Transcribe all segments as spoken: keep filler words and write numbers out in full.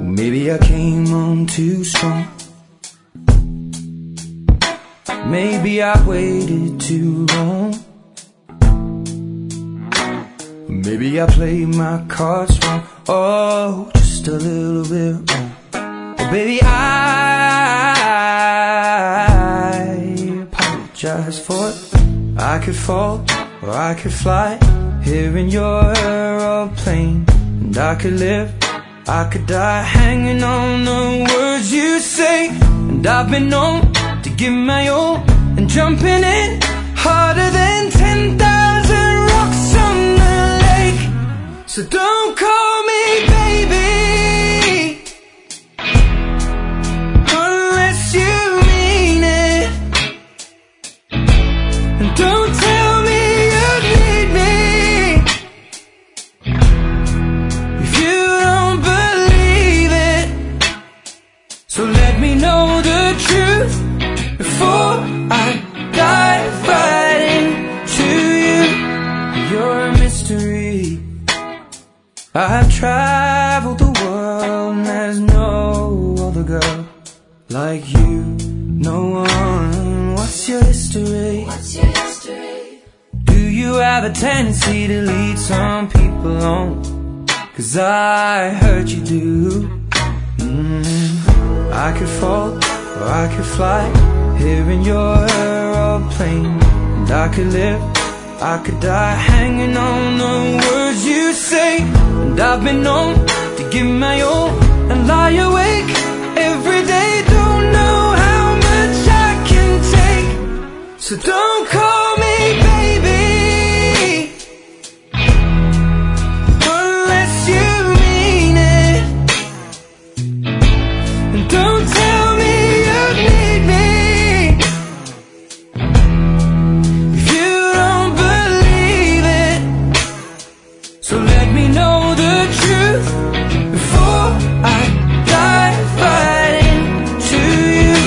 Maybe I came on too strong. Maybe I waited too long. Maybe I played my cards wrong. Oh, just a little bit wrong. Oh, baby, I apologize for it. I could fall or I could fly here in your aeroplane, and I could live, I could die hanging on the words you say. And I've been known to give my all and jumping in harder than ten thousand rocks on the lake. So don't call me baby unless you mean it, and don't tell me you need me if you don't believe it. So let me know the truth before I dive right into you. You're a mystery. I've traveled the world and there's no other girl like you. No one. What's your history? What's your history? Do you have a tendency to lead some people on? 'Cause I heard you do. mm. I could fall or I could fly here in your aeroplane, and I could live, I could die hanging on the words you say. And I've been known to give my all and lie awake every day. Don't know how much I can take. So don't call me baby unless you mean it, and don't tell me you need me if you don't believe it. So let me know the truth before I dive right into you.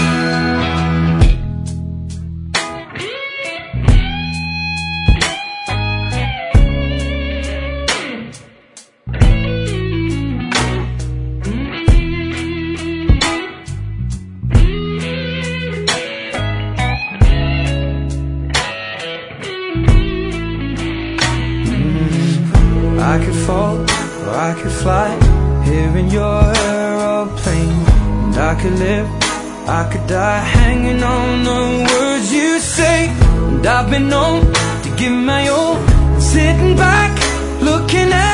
I could fall or I could fly here in your aeroplane, and I could live, I could die hanging on the words you say. And I've been known to give my all, sitting back looking at